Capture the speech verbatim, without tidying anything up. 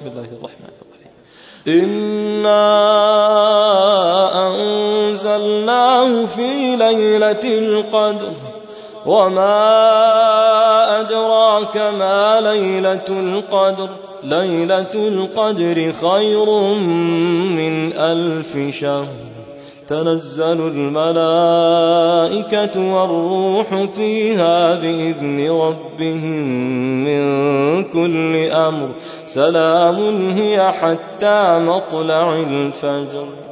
بسم الله الرحمن الرحيم. إنا أنزلناه في ليلة القدر وما أدراك ما ليلة القدر ليلة القدر خير من ألف شهر تنزل الملائكة والروح فيها بإذن ربهم من كل أمر سلام هي حتى مطلع الفجر.